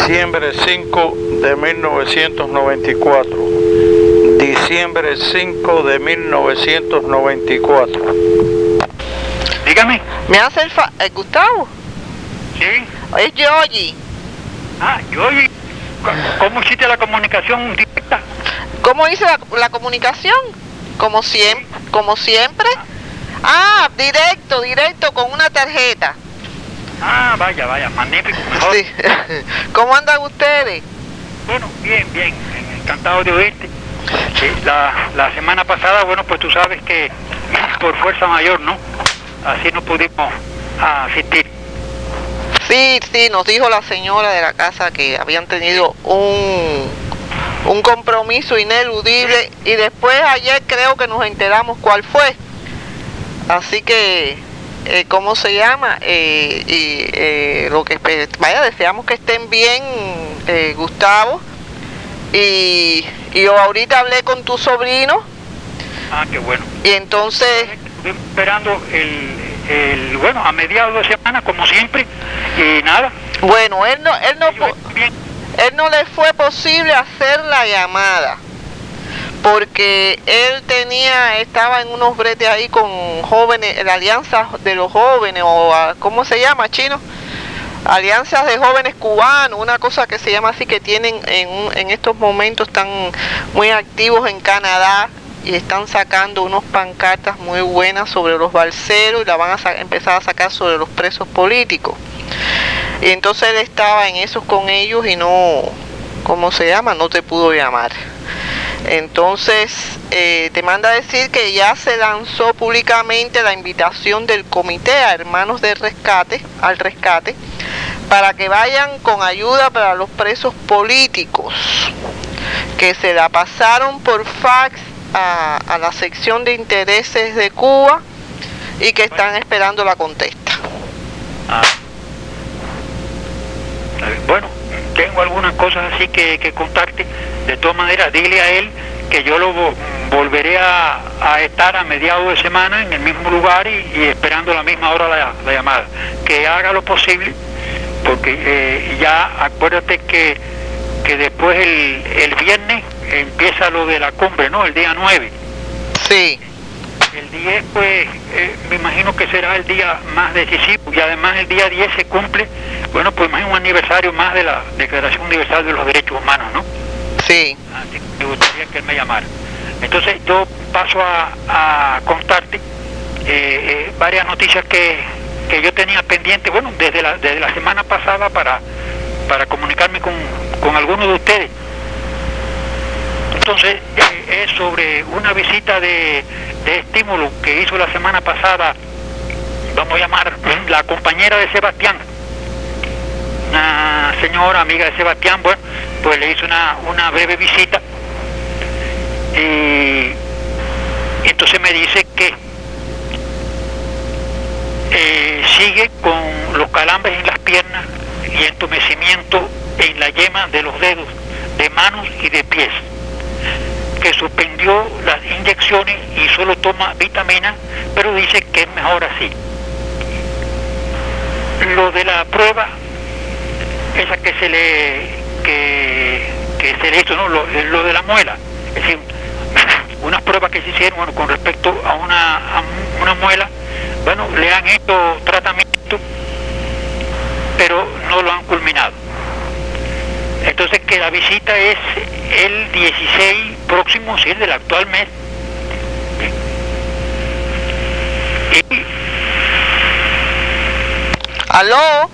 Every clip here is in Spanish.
Diciembre 5 de 1994. Diciembre 5 de 1994. Dígame. ¿Me hace Gustavo? Sí. Es Yoyi. Ah, Yoyi. ¿Cómo hiciste la comunicación directa? ¿Cómo hice la comunicación? Como siempre. Como siempre. Ah, directo, con una tarjeta. Ah, vaya, magnífico, mejor. Sí. ¿Cómo andan ustedes? Bueno, bien, encantado de oírte. Sí, la semana pasada, bueno, pues tú sabes que por fuerza mayor, ¿no? Así no pudimos asistir. Sí, nos dijo la señora de la casa que habían tenido un compromiso ineludible y después ayer creo que nos enteramos cuál fue. Así que, ¿cómo se llama? Lo que deseamos que estén bien, Gustavo. Y yo ahorita hablé con tu sobrino. Ah, qué bueno. Y entonces... Estoy esperando bueno, a mediados de semana, como siempre, y nada. Bueno, él no le fue posible hacer la llamada, porque él estaba en unos bretes ahí con jóvenes, la alianza de los jóvenes, o ¿cómo se llama, Chino? Alianzas de jóvenes cubanos, una cosa que se llama así, que tienen en estos momentos, están muy activos en Canadá y están sacando unos pancartas muy buenas sobre los balseros y la van a empezar a sacar sobre los presos políticos. Y entonces él estaba en esos con ellos y no, ¿cómo se llama? No te pudo llamar. Entonces te manda a decir que ya se lanzó públicamente la invitación del comité a hermanos del rescate, al rescate, para que vayan con ayuda para los presos políticos, que se la pasaron por fax a la sección de intereses de Cuba y que están esperando la contesta. Bueno, tengo algunas cosas así que contarte. De todas maneras, dile a él que yo lo volveré a estar a mediados de semana en el mismo lugar y esperando a la misma hora la llamada. Que haga lo posible, porque ya acuérdate que después el viernes empieza lo de la cumbre, ¿no? El día 9. Sí. El 10, pues, me imagino que será el día más decisivo, y además el día 10 se cumple, bueno, pues más un aniversario más de la Declaración Universal de los Derechos Humanos, ¿no? Sí. Así que me gustaría que él me llamara. Entonces yo paso a contarte varias noticias que yo tenía pendiente, bueno, desde la semana pasada para comunicarme con algunos de ustedes. Entonces, es sobre una visita de estímulo que hizo la semana pasada, vamos a llamar, la compañera de Sebastián, una señora amiga de Sebastián. Bueno, pues le hizo una breve visita y entonces me dice que sigue con los calambres en las piernas y entumecimiento en la yema de los dedos, de manos y de pies, que suspendió las inyecciones y solo toma vitaminas, pero dice que es mejor así. Lo de la prueba, esa que se le hizo, ¿no? Lo de la muela, es decir, unas pruebas que se hicieron, bueno, con respecto a una muela, bueno, le han hecho tratamiento, pero no lo han culminado. Entonces, que la visita es el 16 próximo, sí, del actual mes. Y... ¿Aló?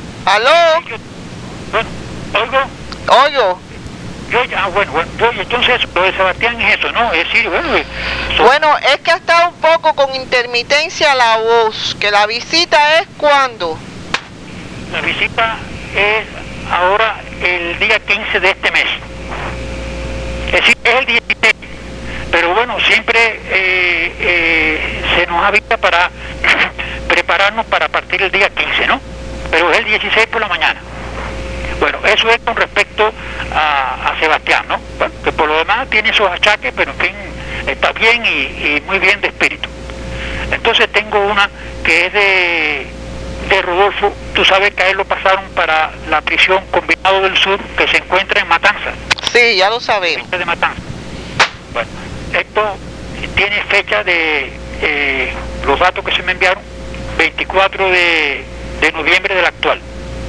Bueno, ¿Oigo? Entonces, lo de Sebastián es eso, ¿no? Es decir, Bueno, es que ha estado un poco con intermitencia la voz, que la visita es ¿cuándo? La visita es ahora el día 15 de este mes. Es decir, es el 16, pero bueno, siempre se nos avisa para prepararnos para partir el día 15, ¿no? Pero es el 16 por la mañana. Bueno, eso es con respecto a Sebastián, ¿no? Bueno, que por lo demás tiene esos achaques, pero en fin, está bien y muy bien de espíritu. Entonces tengo una que es de Rodolfo, tú sabes que a él lo pasaron para la prisión Combinado del Sur, que se encuentra en Matanzas. Sí, ya lo sabemos. De Matanzas. Bueno, esto tiene fecha de los datos que se me enviaron, 24 de noviembre del actual.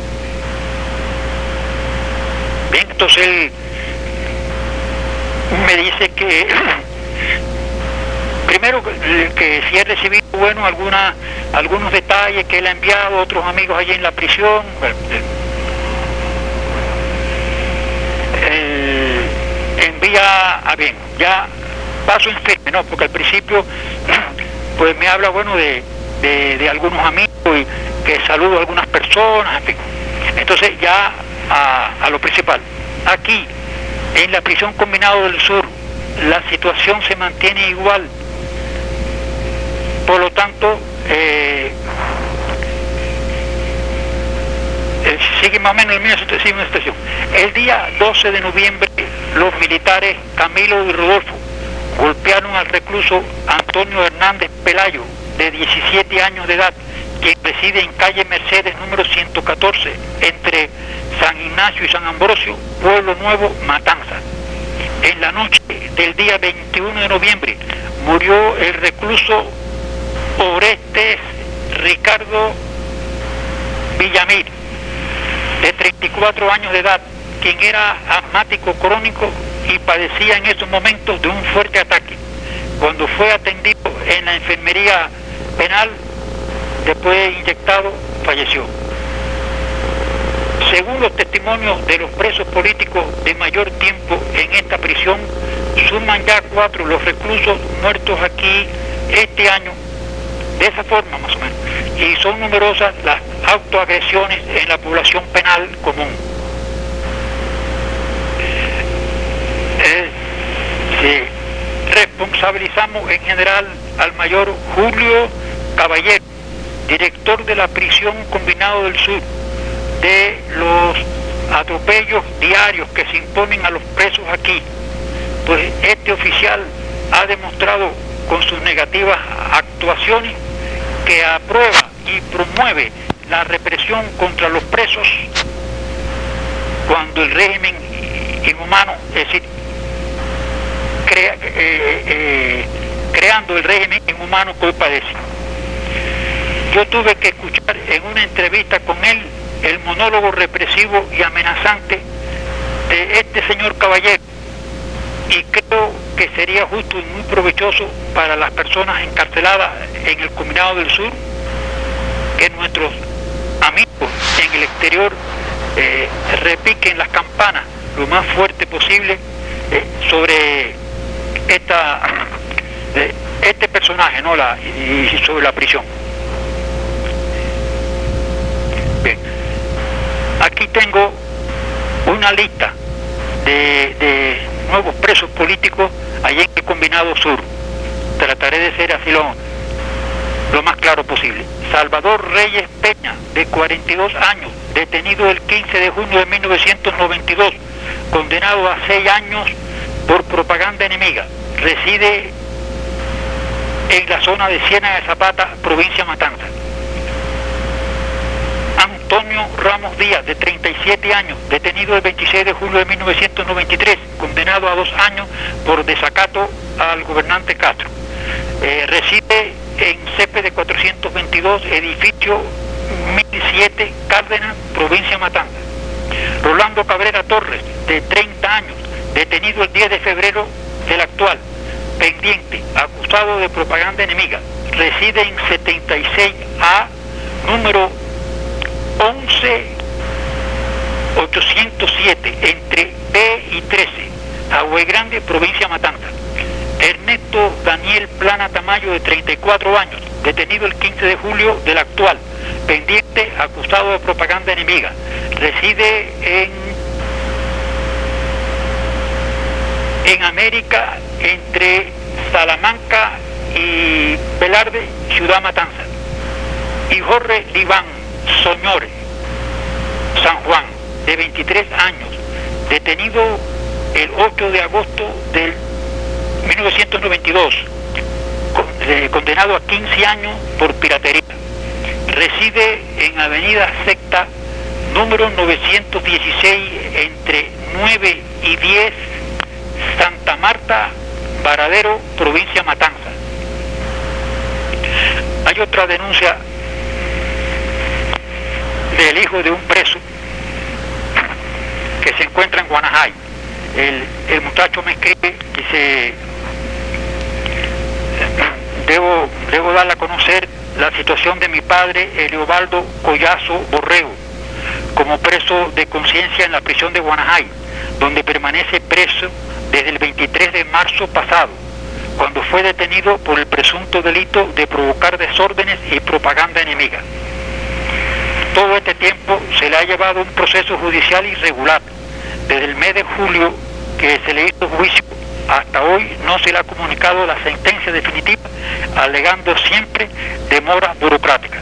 Bien, entonces él me dice que primero que si he recibido, bueno, algunos detalles que él ha enviado a otros amigos allí en la prisión. Envía bien, ya paso en firme, ¿no? Porque al principio pues me habla, bueno, de algunos amigos y que saludo a algunas personas, en fin. Entonces ya a lo principal. Aquí, en la prisión Combinado del Sur, la situación se mantiene igual. Por lo tanto, sigue más o menos la misma situación. El día 12 de noviembre, los militares Camilo y Rodolfo golpearon al recluso Antonio Hernández Pelayo, de 17 años de edad, quien reside en calle Mercedes número 114, entre San Ignacio y San Ambrosio, Pueblo Nuevo, Matanzas. En la noche del día 21 de noviembre murió el recluso Orestes Ricardo Villamil, de 34 años de edad, quien era asmático crónico y padecía en esos momentos de un fuerte ataque. Cuando fue atendido en la enfermería penal, después inyectado, falleció. Según los testimonios de los presos políticos de mayor tiempo en esta prisión, suman ya 4 los reclusos muertos aquí este año, de esa forma más o menos, y son numerosas las autoagresiones en la población penal común. Responsabilizamos en general al mayor Julio Caballero, director de la prisión Combinado del Sur, de los atropellos diarios que se imponen a los presos aquí, pues este oficial ha demostrado con sus negativas actuaciones que aprueba y promueve la represión contra los presos cuando el régimen inhumano, es decir, creando el régimen inhumano que hoy padece. Yo tuve que escuchar en una entrevista con él el monólogo represivo y amenazante de este señor Caballero, y creo que sería justo y muy provechoso para las personas encarceladas en el Combinado del Sur que nuestros amigos en el exterior repiquen las campanas lo más fuerte posible sobre este personaje, ¿no? Y sobre la prisión. Bien, aquí tengo una lista de nuevos presos políticos allí en el Combinado Sur. Trataré de ser así lo más claro posible. Salvador Reyes Peña, de 42 años, detenido el 15 de junio de 1992, condenado a 6 años por propaganda enemiga. Reside en la zona de Ciénaga de Zapata, provincia Matanzas. Antonio Ramos Díaz, de 37 años, detenido el 26 de julio de 1993, condenado a 2 años por desacato al gobernante Castro. Reside en CP 422, edificio 1007, Cárdenas, provincia Matanzas. Rolando Cabrera Torres, de 30 años, detenido el 10 de febrero del actual, pendiente, acusado de propaganda enemiga. Reside en 76A, número 11807, entre B y 13, Agüey Grande, provincia Matanzas. Ernesto Daniel Plana Tamayo, de 34 años, detenido el 15 de julio del actual, pendiente, acusado de propaganda enemiga. Reside en América, entre Salamanca y Velarde, ciudad Matanzas. Y Jorge Liván Soñores, San Juan, de 23 años, detenido el 8 de agosto del 1992, condenado a 15 años por piratería. reside en Avenida Secta, número 916, entre 9 y 10, Santa Marta, Varadero, provincia Matanza. Hay otra denuncia del hijo de un preso que se encuentra en Guanajay. El muchacho me escribe, dice: debo darle a conocer la situación de mi padre Eliobaldo Collazo Borrego, como preso de conciencia en la prisión de Guanajay, donde permanece preso desde el 23 de marzo pasado, cuando fue detenido por el presunto delito de provocar desórdenes y propaganda enemiga. Todo este tiempo se le ha llevado un proceso judicial irregular. Desde el mes de julio que se le hizo juicio hasta hoy no se le ha comunicado la sentencia definitiva, alegando siempre demoras burocráticas.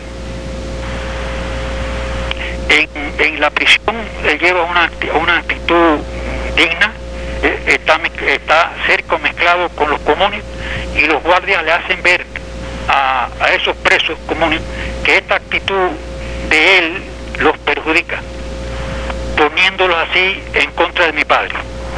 En la prisión lleva una actitud digna, está cerca mezclado con los comunes, y los guardias le hacen ver a esos presos comunes que esta actitud de él los perjudica, poniéndolos así en contra de mi padre.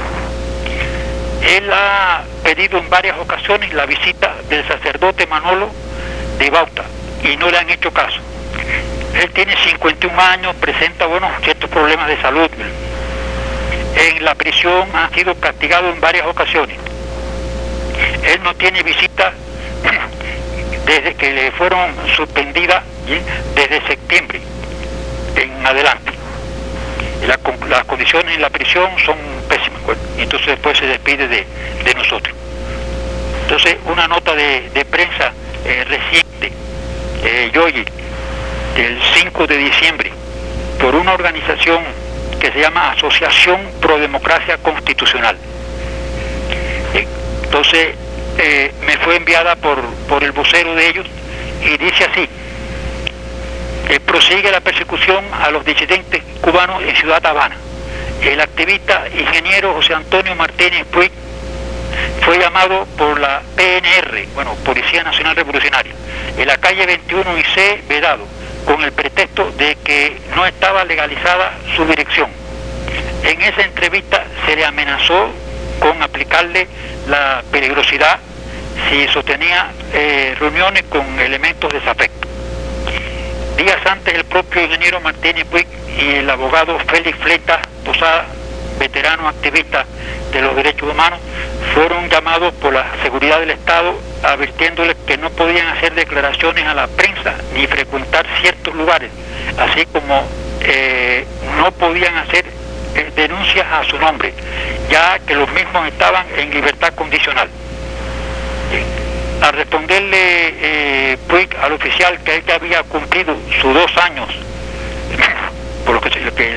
Él ha pedido en varias ocasiones la visita del sacerdote Manolo de Bauta y no le han hecho caso. Él tiene 51 años, presenta ciertos problemas de salud. En la prisión ha sido castigado en varias ocasiones. Él no tiene visita desde que le fueron suspendidas, desde septiembre en adelante. Las condiciones en la prisión son pésimas, y entonces después se despide de nosotros. Entonces, una nota de prensa reciente, Yoyi, del 5 de diciembre, por una organización que se llama Asociación Pro Democracia Constitucional. Entonces, me fue enviada por el vocero de ellos, y dice así: prosigue la persecución a los disidentes cubanos en Ciudad Habana. El activista ingeniero José Antonio Martínez Puig fue llamado por la PNR, Policía Nacional Revolucionaria, en la calle 21 y C, Vedado, con el pretexto de que no estaba legalizada su dirección. En esa entrevista se le amenazó con aplicarle la peligrosidad si sostenía reuniones con elementos desafectos. Días antes, el propio ingeniero Martínez Puig y el abogado Félix Fleta Posada, veterano activista de los derechos humanos, fueron llamados por la seguridad del Estado, advirtiéndoles que no podían hacer declaraciones a la prensa ni frecuentar ciertos lugares, así como no podían hacer denuncias a su nombre, ya que los mismos estaban en libertad condicional. Al responderle Puig al oficial que él ya había cumplido sus 2 años por lo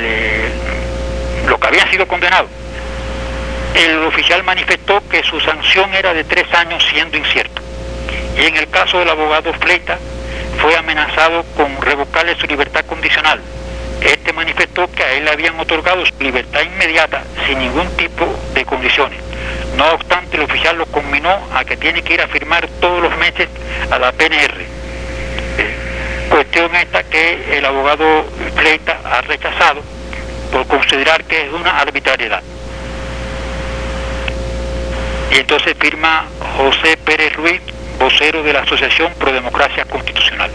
que habían sido condenados, el oficial manifestó que su sanción era de 3 años, siendo incierto. Y en el caso del abogado Fleta, fue amenazado con revocarle su libertad condicional. Este manifestó que a él le habían otorgado su libertad inmediata sin ningún tipo de condiciones. No obstante, el oficial lo conminó a que tiene que ir a firmar todos los meses a la PNR. Cuestión esta que el abogado Fleta ha rechazado por considerar que es una arbitrariedad. Y entonces firma José Pérez Ruiz, vocero de la Asociación Pro Democracia Constitucional.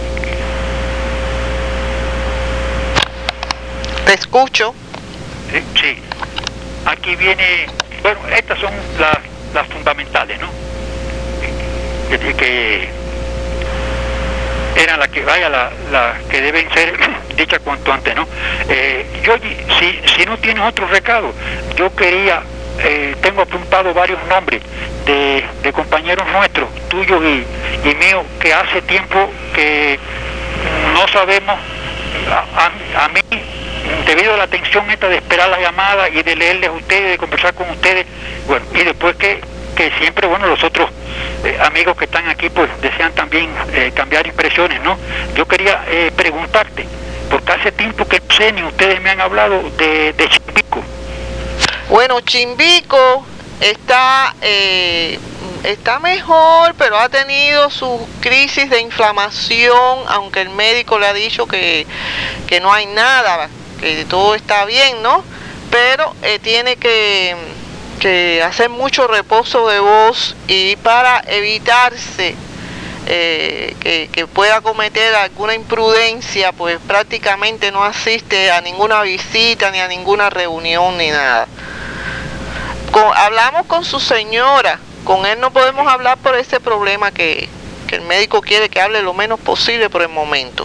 Te escucho. Sí. Aquí viene, estas son las fundamentales, ¿no? Que eran las que deben ser dichas cuanto antes, ¿no? Yo, si no tienes otro recado, yo quería, tengo apuntado varios nombres de compañeros nuestros, tuyos y míos, que hace tiempo que no sabemos. A mí, debido a la tensión esta de esperar la llamada y de leerles a ustedes, de conversar con ustedes, y después que siempre, los otros amigos que están aquí, pues desean también cambiar impresiones, ¿no? Yo quería preguntarte, porque hace tiempo que no sé, ni ustedes me han hablado de Chimbico. Chimbico está está mejor, pero ha tenido sus crisis de inflamación, aunque el médico le ha dicho que no hay nada, que todo está bien, ¿no? Pero tiene que hacer mucho reposo de voz, y para evitarse que pueda cometer alguna imprudencia, pues prácticamente no asiste a ninguna visita, ni a ninguna reunión, ni nada. Hablamos con su señora, con él no podemos hablar por ese problema que el médico quiere que hable lo menos posible por el momento.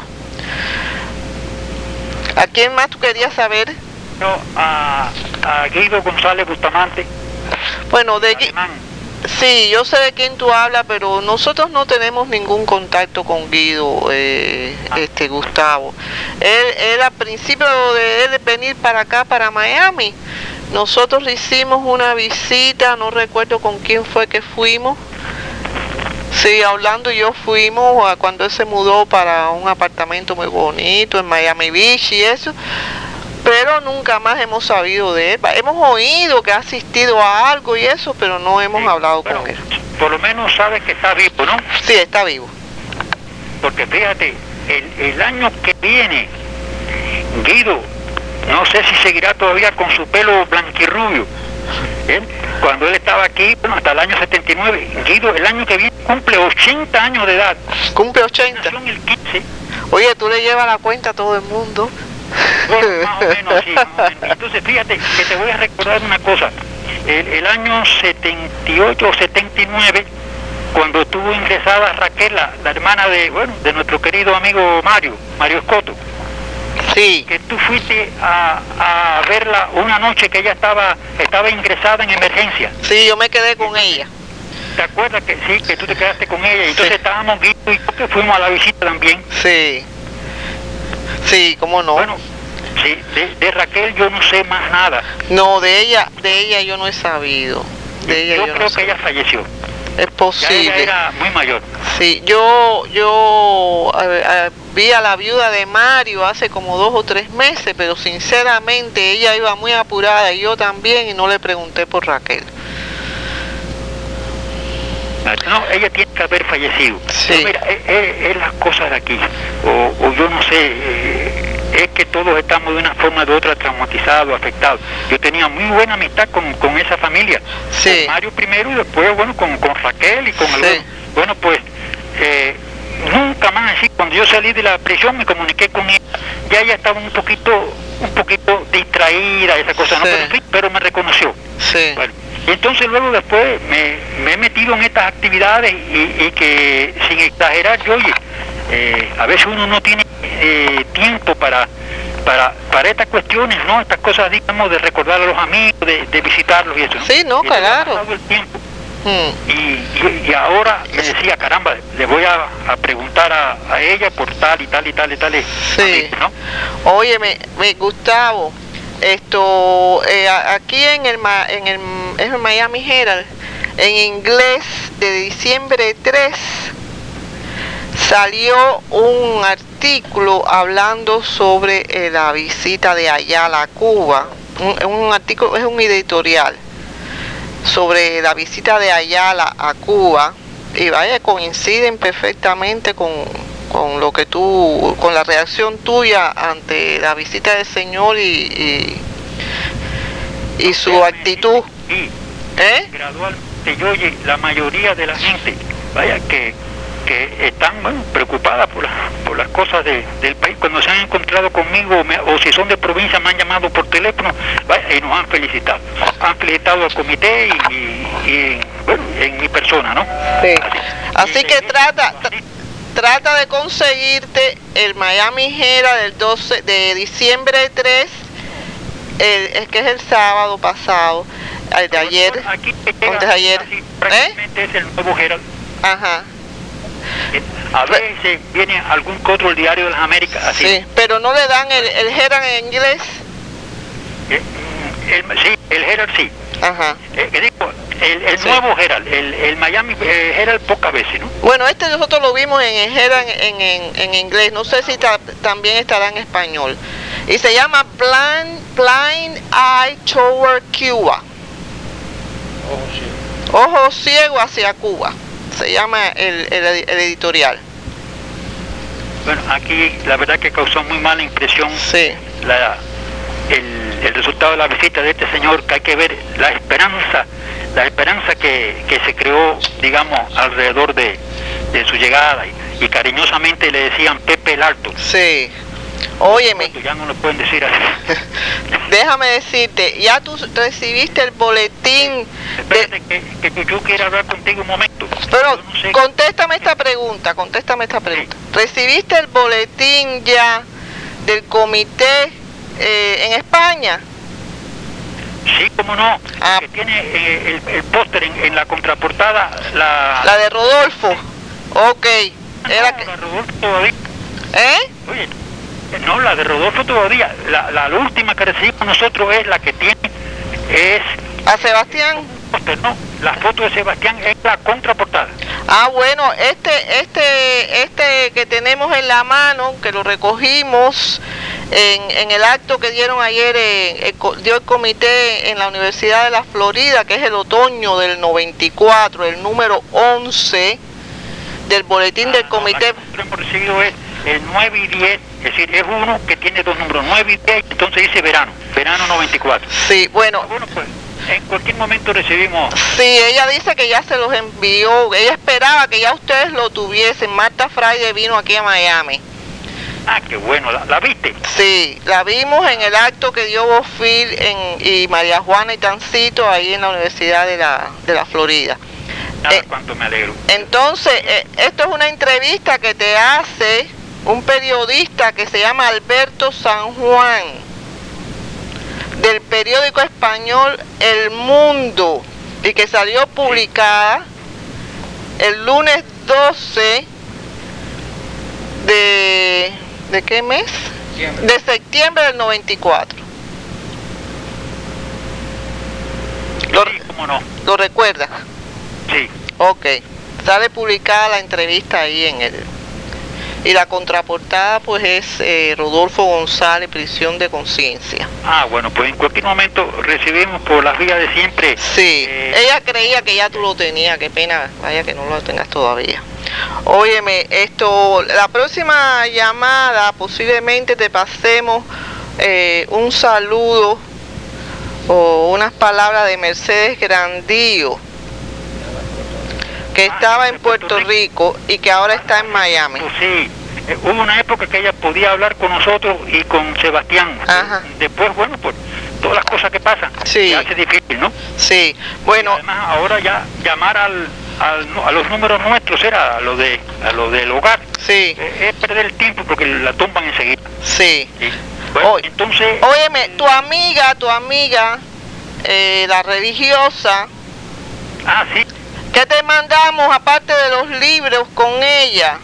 ¿A quién más tú querías saber? No, a Guido González Bustamante. Bueno, sí, yo sé de quién tú hablas, pero nosotros no tenemos ningún contacto con Guido, Gustavo. Él al principio de él venir para acá, para Miami, nosotros le hicimos una visita, no recuerdo con quién fue que fuimos. Sí, Orlando y yo fuimos cuando él se mudó para un apartamento muy bonito en Miami Beach y eso, pero nunca más hemos sabido de él. Hemos oído que ha asistido a algo y eso, pero no hemos hablado con él. Por lo menos sabes que está vivo, ¿no? Sí, está vivo. Porque fíjate, el año que viene, Guido, no sé si seguirá todavía con su pelo blanquirrubio. Cuando él estaba aquí, bueno, hasta el año 79, Guido el año que viene cumple 80 años de edad. ¿Cumple 80? Nació en el 15. Oye, tú le llevas la cuenta a todo el mundo. Bueno, más o menos, sí, más o menos. Entonces, fíjate, que te voy a recordar una cosa. El año 78 o 79, cuando estuvo ingresada Raquel, la hermana de nuestro querido amigo Mario Escoto. Sí. Que tú fuiste a verla una noche que ella estaba ingresada en emergencia. Sí, yo me quedé con ella. ¿Te acuerdas que sí, que tú te quedaste con ella? Y entonces estábamos Guido y yo, que fuimos a la visita también. Sí. Sí, cómo no. Bueno, sí, de Raquel yo no sé más nada. No, de ella yo no he sabido. Yo creo que ella falleció. Es posible. Ya ella era muy mayor. Sí, yo vi a la viuda de Mario hace como 2 o 3 meses, pero sinceramente ella iba muy apurada y yo también, y no le pregunté por Raquel. No, ella tiene que haber fallecido. Sí. Pero mira, es las cosas de aquí, o yo no sé, es que todos estamos de una forma o de otra traumatizados, afectados. Yo tenía muy buena amistad con esa familia, sí. Con Mario primero y después, con Raquel y con sí. algunos. Bueno, pues, nunca más así, cuando yo salí de la prisión me comuniqué con ella, ya ella estaba un poquito distraída, esa cosa, sí. ¿no? Pero me reconoció. Sí. Bueno, entonces luego después me he metido en estas actividades y que, sin exagerar, yo, oye, a veces uno no tiene tiempo para estas cuestiones, ¿no? Estas cosas, digamos, de recordar a los amigos, de visitarlos y eso, ¿no? Sí, no, y claro. el tiempo. Y ahora me decía, caramba, le voy a preguntar a ella por tal y tal y tal y tal, sí. ¿no? Óyeme, Gustavo, aquí en el Miami Herald, en inglés, de diciembre 3, salió un artículo hablando sobre la visita de Ayala a Cuba. Un artículo, es un editorial sobre la visita de Ayala a Cuba, y vaya, coinciden perfectamente con lo que con la reacción tuya ante la visita del Señor y su actitud. Gradualmente, yo, oye, la mayoría de la gente, vaya, que están preocupadas por las cosas del país, cuando se han encontrado conmigo o si son de provincia me han llamado por teléfono, vaya, y nos han felicitado al comité y en mi persona, ¿no? Sí. Así que trata de conseguirte el Miami Herald de diciembre 3, es que es el sábado pasado, el de ayer, antes de ayer, es el nuevo Herald. Ajá. A veces viene algún que otro, el Diario de las Américas, así. Sí, pero no le dan el Herald en inglés. Sí, el Herald sí. Ajá. El sí. Nuevo Herald, el Miami Herald pocas veces, ¿no? Bueno, nosotros lo vimos en el Herald en inglés, no sé si también estará en español. Y se llama Blind Eye Toward Cuba. Ojo ciego hacia Cuba, se llama el editorial. Bueno, aquí la verdad que causó muy mala impresión Sí. el resultado de la visita de este señor, que hay que ver la esperanza que se creó, digamos, alrededor de su llegada, y cariñosamente le decían Pepe el Alto. Sí. Óyeme, Ya no lo pueden decir así. déjame decirte, ya tú recibiste el boletín de... Espérate, que yo quiero hablar contigo un momento. Pero Yo no sé. contéstame esta pregunta. ¿Recibiste el boletín ya del comité en España? Sí, cómo no, Ah. que tiene el póster en la contraportada, La de Rodolfo. Ok. Era no, que... la de Rodolfo todavía. ¿Eh? Oye, no, la de Rodolfo todavía. La última que recibimos nosotros es la que tiene, es ¿A Sebastián? póster, no, la foto de Sebastián es la contraportada. Ah, bueno, este que tenemos en la mano, que lo recogimos en el acto que dieron ayer, dio el comité en la Universidad de la Florida, que es el otoño del 94, el número 11 del boletín del comité. La que nosotros hemos recibido es el 9 y 10, es decir, es uno que tiene dos números, 9 y 10, entonces dice verano 94. Sí, bueno, Bueno, pues en cualquier momento recibimos. sí, ella dice que ya se los envió, ella esperaba que ya ustedes lo tuviesen. Marta Friday vino aquí a Miami. Ah, qué bueno, ¿la viste? Sí, la vimos en el acto que dio Bofil y María Juana y Tancito ahí en la Universidad de la Florida. Cuánto me alegro. Entonces, esto es una entrevista que te hace un periodista que se llama Alberto San Juan, del periódico español El Mundo, y que salió publicada el lunes 12 ¿de qué mes? De septiembre del 94. Sí, cómo no. ¿Lo recuerdas? Sí. Ok. Sale publicada la entrevista ahí en el... Y la contraportada pues es Rodolfo González, prisión de conciencia. Ah, bueno, pues en cualquier momento recibimos por las vías de siempre. Sí, ella creía que ya tú lo tenías, qué pena, vaya que no lo tengas todavía. Óyeme, la próxima llamada posiblemente te pasemos un saludo o unas palabras de Mercedes Grandío, que estaba en Puerto Rico y que ahora está en Miami. Pues sí, hubo una época que ella podía hablar con nosotros y con Sebastián. Ajá. Después, bueno, pues todas las cosas que pasan, Sí. se hace difícil, ¿no? Sí, Y bueno, además ahora ya llamar a los números nuestros, era a lo del hogar, sí, es perder el tiempo porque la tumban enseguida. sí. ¿Sí? Bueno, Oye, entonces... Óyeme, tu amiga, la religiosa, Ah, sí. ¿qué te mandamos aparte de los libros con ella?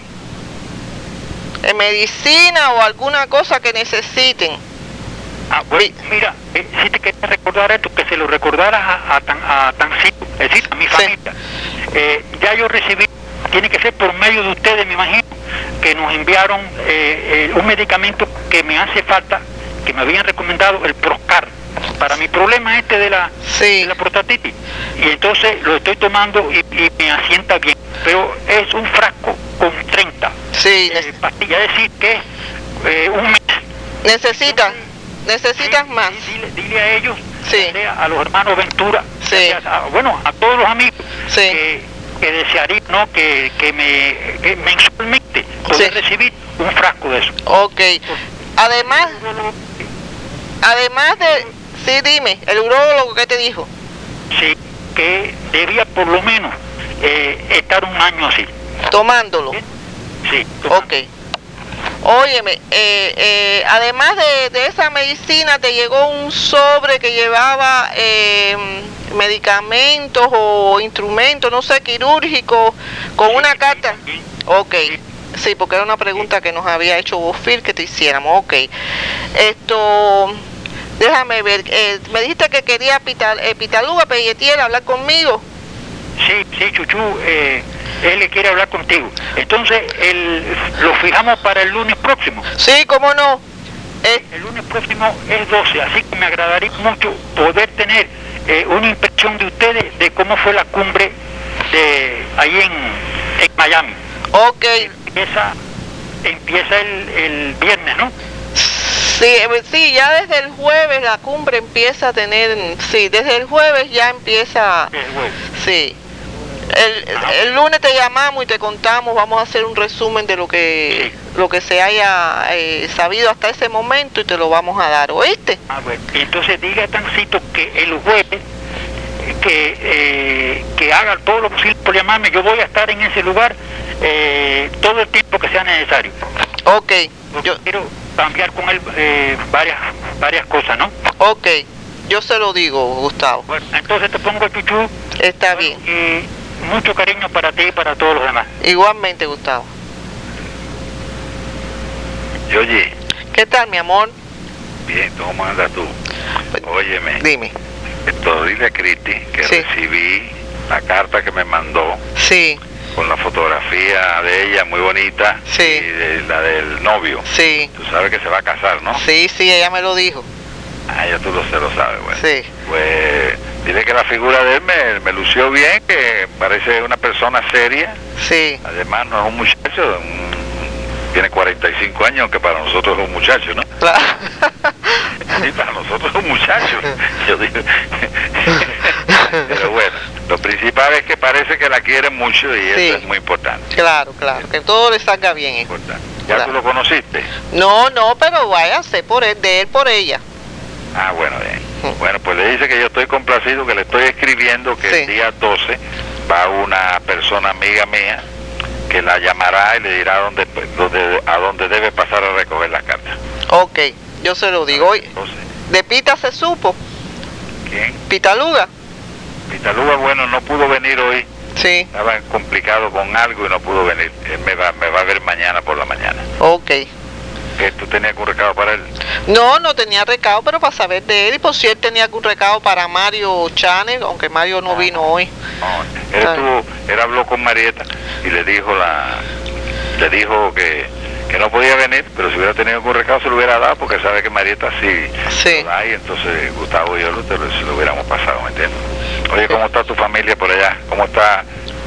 ¿Medicina o alguna cosa que necesiten? Ah, bueno, mira, si te quería recordar esto, que se lo recordaras a Tancito, es decir, a mi familia. Ya yo recibí, tiene que ser por medio de ustedes, me imagino, que nos enviaron un medicamento que me hace falta, que me habían recomendado, el Proscar, para mi problema de la prostatitis. Y entonces lo estoy tomando y me asienta bien, pero es un frasco con 30 pastillas, es decir, que es un mes. ¿Necesitas más? Dile a ellos, Sí. a los hermanos Ventura, Sí. a todos los amigos, Sí. que desearía, ¿no?, que mensualmente poder recibir un frasco de eso. Ok. Además de... Sí, dime, el urólogo, ¿qué te dijo? Sí, que debía por lo menos estar un año así. Tomándolo. Sí. Ok. Óyeme, además de esa medicina, te llegó un sobre que llevaba medicamentos o instrumentos, no sé, quirúrgicos, con una carta. Ok. Sí, porque era una pregunta que nos había hecho Bofil que te hiciéramos. Ok. Déjame ver. Me dijiste que quería Pitaluga Pelletier hablar conmigo. Sí, Chuchu, él le quiere hablar contigo. Entonces, lo fijamos para el lunes próximo. Sí, cómo no. El lunes próximo es 12, así que me agradaría mucho poder tener una impresión de ustedes de cómo fue la cumbre de ahí en Miami. Ok. Empieza el viernes, ¿no? Sí, ya desde el jueves la cumbre empieza a tener, sí, desde el jueves ya empieza, sí. El lunes te llamamos y te contamos, vamos a hacer un resumen de lo que se haya sabido hasta ese momento y te lo vamos a dar, ¿oíste? Bueno, entonces diga Tancito que el jueves que haga todo lo posible por llamarme, yo voy a estar en ese lugar todo el tiempo que sea necesario. Ok. Yo quiero cambiar con él varias cosas, ¿no? Ok, yo se lo digo, Gustavo. Bueno, entonces te pongo el chuchú. Está bien. Mucho cariño para ti y para todos los demás. Igualmente, Gustavo. Y oye. ¿Qué tal, mi amor? Bien, ¿cómo andas tú? Óyeme. Dime. Dile a Cristi que sí. Recibí la carta que me mandó. Sí. Con la fotografía de ella muy bonita. Sí. Y de la del novio. Sí. Tú sabes que se va a casar, ¿no? Sí, ella me lo dijo. Ah, ya tú lo sabes, bueno. Sí. Pues dile que la figura de él me lució bien, que parece una persona seria. Sí. Además no es un muchacho, tiene 45 años, aunque para nosotros es un muchacho, ¿no? Claro. Sí, para nosotros es un muchacho. Yo digo. Pero bueno, lo principal es que parece que la quiere mucho y sí. Eso es muy importante. Claro, que todo le salga bien. Importante. ¿Ya claro. tú lo conociste? No, pero váyase de él por ella. Ah, bueno, bien. Bueno, pues le dice que yo estoy complacido, que le estoy escribiendo que sí. El día 12 va una persona amiga mía que la llamará y le dirá a dónde debe pasar a recoger las cartas. Ok, yo se lo digo. Hoy, ¿de Pita se supo? ¿Quién? Pitaluga. Pitaluga, bueno, no pudo venir hoy. Sí. Estaba complicado con algo y no pudo venir. Él me va a ver mañana por la mañana. Ok. ¿Tú tenías algún recado para él? No tenía recado, pero para saber de él y por si él tenía algún recado para Mario Channel, aunque Mario no vino hoy. No, él habló con Marieta y le dijo que no podía venir, pero si hubiera tenido algún recado se lo hubiera dado, porque sabe que Marieta sí. Lo da, y entonces Gustavo y yo se lo hubiéramos pasado, ¿me entiendes? Oye, ¿cómo está tu familia por allá? ¿Cómo está?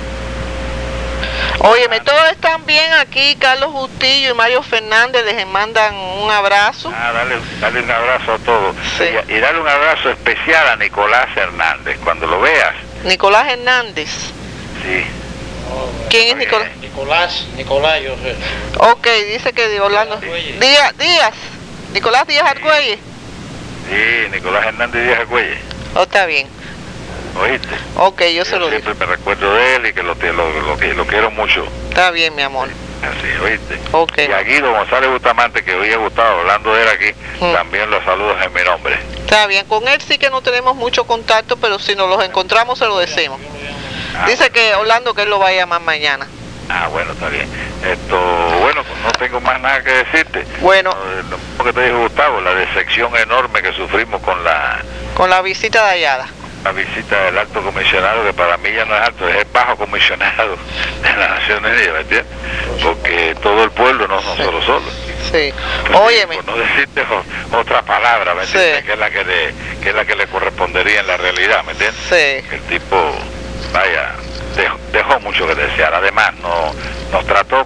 Óyeme, todos están bien aquí, Carlos Bustillo y Mario Fernández les mandan un abrazo. Dale un abrazo a todos. Sí. Y dale un abrazo especial a Nicolás Hernández, cuando lo veas. Nicolás Hernández. Sí. ¿Quién es Nicolás? Nicolás, yo sé. Ok, dice que de Orlando. Díaz. Nicolás Díaz Argüelles. Sí, Nicolás Hernández Díaz Argüelles. Oh, está bien. ¿Oíste? Ok, yo se lo digo. Siempre me recuerdo de él y que lo quiero mucho. Está bien, mi amor. Así, ¿oíste? Ok. Y a Guido González Bustamante, que hoy he gustado hablando de él aquí, también los saludos en mi nombre. Está bien, con él sí que no tenemos mucho contacto, pero si nos los encontramos se lo decimos. Dice que Orlando que él lo va a llamar mañana. Ah, bueno, está bien. Bueno, pues no tengo más nada que decirte. Bueno. Lo que te dijo Gustavo, la decepción enorme que sufrimos con la visita de Ayala. La visita del alto comisionado, que para mí ya no es alto, es el bajo comisionado de las Naciones Unidas, ¿me entiendes? Porque todo el pueblo, no nosotros solos. Sí. Pues, óyeme. Por no decirte otra palabra, ¿me entiendes? Sí. Que es la que le correspondería en la realidad, ¿me entiendes? Sí. El tipo, vaya, dejó mucho que desear. Además, nos trató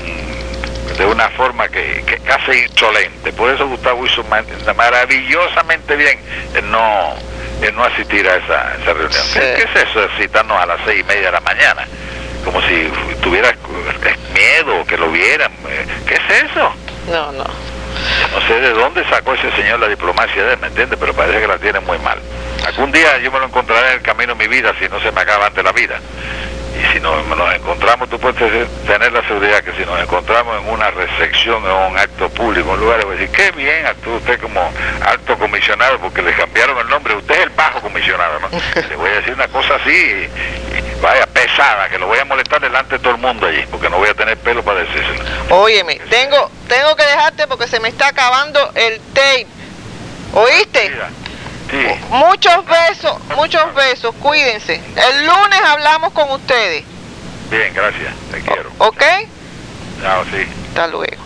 de una forma que casi insolente. Por eso Gustavo hizo maravillosamente bien en no asistir a esa reunión. Sí. ¿Qué es eso de citarnos a las 6:30 de la mañana? Como si tuviera miedo que lo vieran. ¿Qué es eso? No. No sé de dónde sacó ese señor la diplomacia de él, ¿me entiendes? Pero parece que la tiene muy mal. Algún día yo me lo encontraré en el camino de mi vida, si no se me acaba antes la vida. Y si nos encontramos, tú puedes tener la seguridad que si nos encontramos en una recepción, en un acto público, en un lugar, voy a decir, qué bien actúa usted como alto comisionado, porque le cambiaron el nombre, usted es el bajo comisionado, ¿no? Le voy a decir una cosa así, vaya, pesada, que lo voy a molestar delante de todo el mundo allí, porque no voy a tener pelo para decírselo. Óyeme, tengo que dejarte porque se me está acabando el tape. ¿Oíste? Sí. Muchos besos, cuídense. El lunes hablamos con ustedes. Bien, gracias, te quiero. ¿Ok? Chao, sí. Hasta luego.